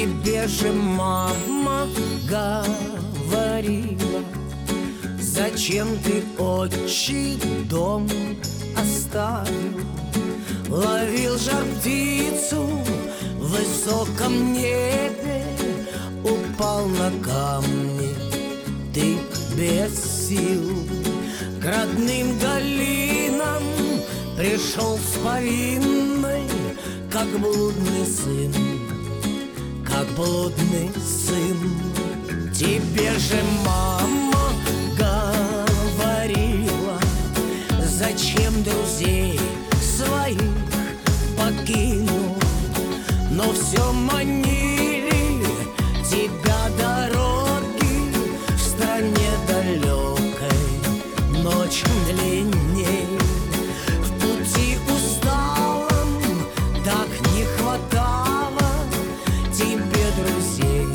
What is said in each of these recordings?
Тебе же мама говорила, зачем ты отчий дом оставил? Ловил жар птицу в высоком небе, упал на камни ты без сил. К родным долинам пришел с повинной, как блудный сын, как блудный сын. Тебе же мама говорила, зачем друзей своих покинул? Но все манили тебя дороги в стране далекой, ночь длинней. В пути усталом так не хватало тебе друзей,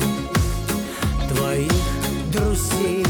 твоих друзей.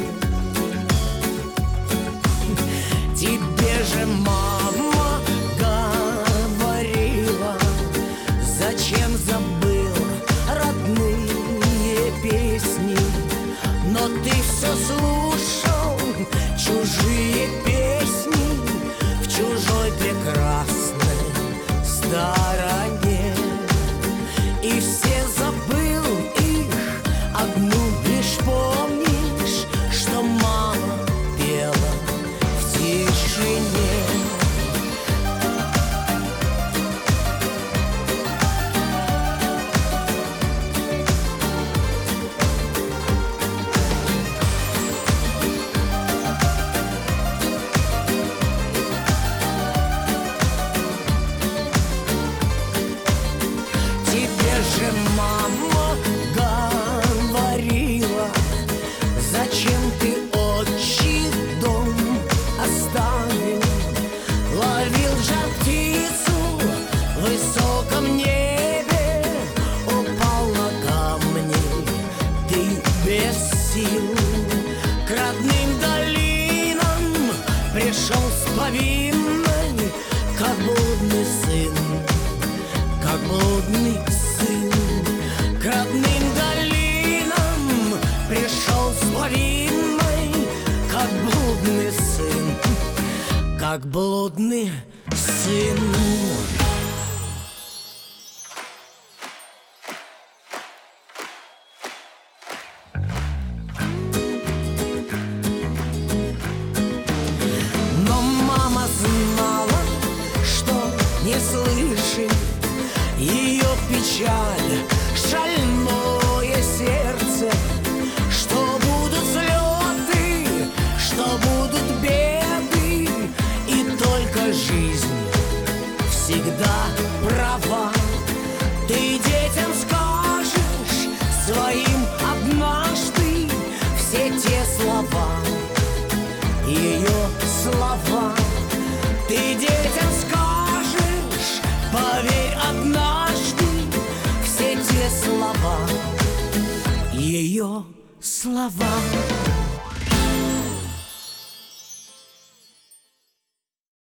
Тебе же мама говорила, зачем забыл родные песни? Но ты все слушал чужие песни в чужой прекрасной стороне. И все забыл их, одну лишь помнишь, что мама пела в тишине. Мама говорила, зачем ты отчий дом оставил? Ловил жар птицу в высоком небе, упал на камни ты без сил. К родным долинам пришел с повинной, как блудный сын, как блудный сын. К родным долинам пришел с повинной, как блудный сын, как блудный сын. Но мама знала, что не слышит ее печаль, шальное сердце, что будут слеты, что будут беды, и только жизнь всегда права. Ты детям скажешь своим однажды все те слова, ее слова. Ты детям скажешь, поверь, однажды все те слова, ее слова.